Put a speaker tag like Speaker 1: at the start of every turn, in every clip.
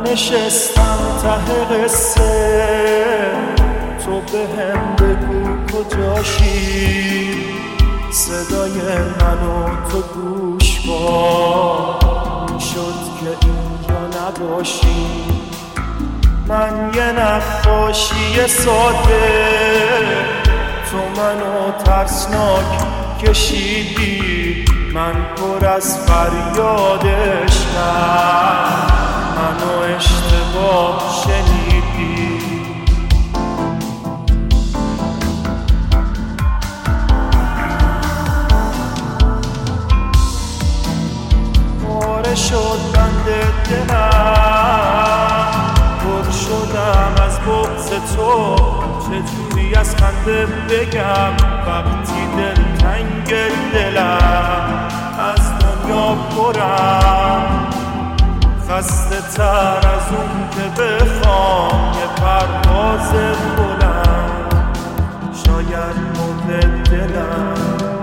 Speaker 1: نشستم ته قصه، تو بهم بگو کجاشی، صدای منو تو گوش کن، شد که اینجا نباشی. من یه نقاشی ساده، تو منو ترسناک کشیدی، من پر از فریاد عشقم، منو اشتباه شنیدی. پاره شد بند دلم، پر شدم از بغض تو، چجوری از خنده بگم وقتی دلتنگ دلم، از دنیا پرم خسته تر از اون که بخوام یه پرواز بلند، شاید مرد دلم.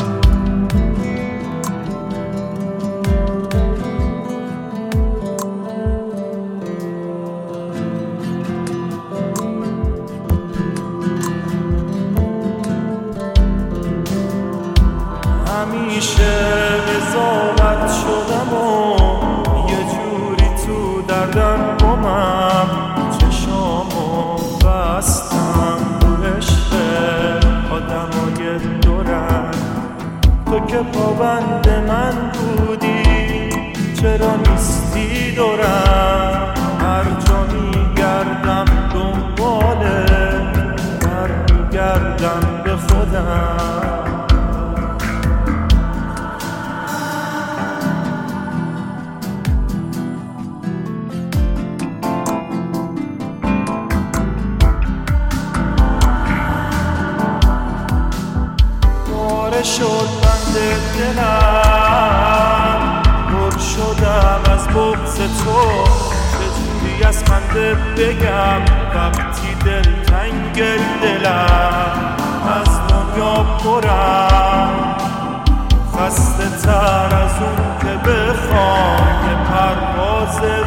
Speaker 1: همیشه قضاوت شدم و یه جوری تو دردم گمم، چشامو بستم رو عشق آدمای دورم. تو که پابند من بودی چرا نیستی دورم، هر جا میگردم دنبالت برمیگردم به خودم. شد بند دلم، پر شدم از بغض تو، چجوری از خنده بگم وقتی دلتنگ دلم، از دنیا پرم خسته تر از اون که بخوام یه پرواز